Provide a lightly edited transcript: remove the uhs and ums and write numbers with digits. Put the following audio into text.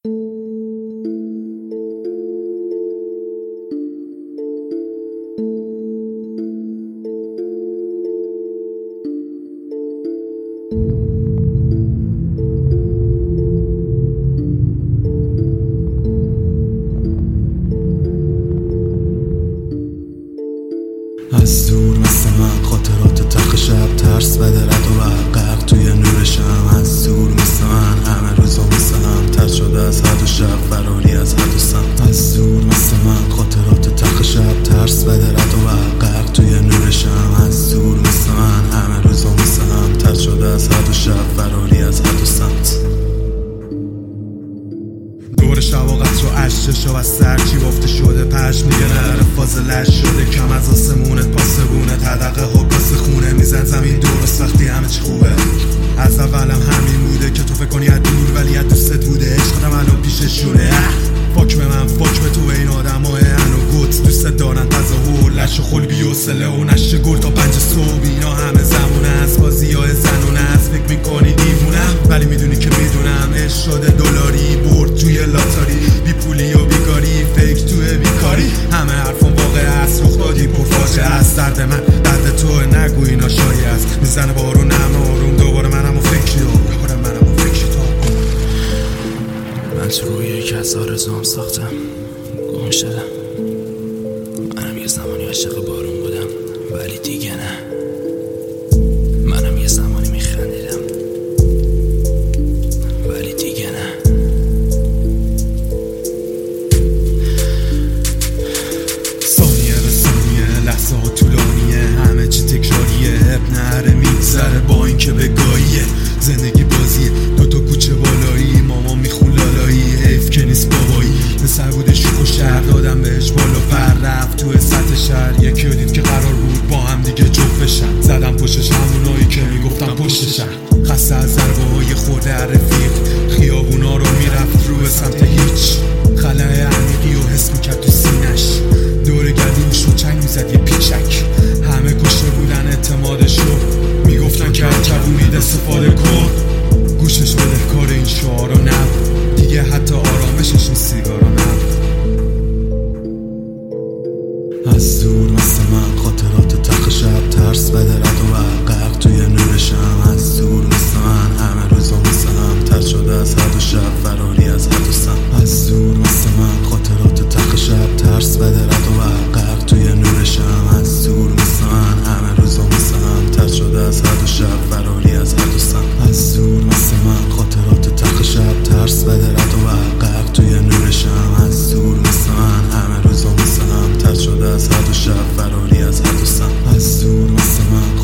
از دور مثل من خاطرات تخ شب، ترس بده رد و غرق توی نورشم. از دور مثل من همه روزا مثل هم، تر شده از حد و شب، فراری از حد و سمت. از دور مثل من خاطرات تخ شب، ترس بده رد و غرق توی نورشم. از دور مثل من همه روزا مثل هم، تر شده از حد و شب، فراری از حد و سمت. دور شب و قطر و عشق و از سرچی بافته شده، پشم دیگه نداره فاضلش شده، کم از آسمونت پاسبونه، تدقه ها کاسه خونه میزن زمین درست وقتی همه چی خوبه. از اولم همین بوده که تو فکر کنی از دور ولی از دوستت بوده، عشقم الان پیششونه. فاک به من فاک به تو، این آدم های هن و گوت دوستت دارن تظاهر، لش و خل بیوصله و نشه گل تا 5 صبح. اینا همه زمونه است، بازی های زنونه است، فکر میکنی دیوونم ولی میدونی که میدونم. عشق شده دلاری، برد توی لاتاری، بی پولی و بیکاری، فکر توی بیکاری. همه حرفان واقع است، رخ دادی پرفاجعه است. درد من درد تو، نگو اینا شایع است. میزنه بارونم آروم، دوباره منم و فکری دوباره منم و فکری تو. من تو روی یک از آرزوام ساختم، گم شدم. منم یه زمانی عاشق بارون بودم ولی دیگه نه. منم یه زمانی میخندیدم ولی دیگه نه. ثانیه به ثانیه لحظه ها طولانیه، همه چی تکراریه، اب نره میگذره با این که بگاهیه. زندگی بازیه، دوتا کوچه بالایی، ماما میخون لالایی، حیف که نیست بابایی. پسر بوده شوخ و شهر، دادم بهش بالا پر، رفت توی سطح شهر. یکی رو دید که قرار بود با هم دیگه جفت بشن، زدم پشتش همونایی که میگفتم پشتشن. خسته از ضربه های خورده رفیق، خیابونا رو میرفت رو به سمت هیچ. خلای عمیقی و حس میکرد تو سینش، دور گلوش رو چنگ میزد یه پیچک. همه کشته بودن اعتمادشو، میگفتن که هر کوونید استفاده کن. گوشش بده کار این شعارا نبود دیگه، حتی آرامشش این سیگارا نبود. از دور مثل من خاطرات تخ شب، ترس بده رد و غرق توی نورشم. از دور مثل من همه روزا مثل هم، تر شده از حد و شب، فراری از حد و سمت. از دور مثل من خاطرات تخ شب، ترس بده رد و غرق توی نورشم. از دور مثل من همه روزا مثل هم، تر شده از حد و شب، فراری از حد و سمت. از دور مثل من خاطرات تخ شب، ترس بده رد و غرق توی نورشم. از دور مثل من همه روزا مثل هم، تر شده از حد و شب، فراری از حد و سمت. از دور مثل من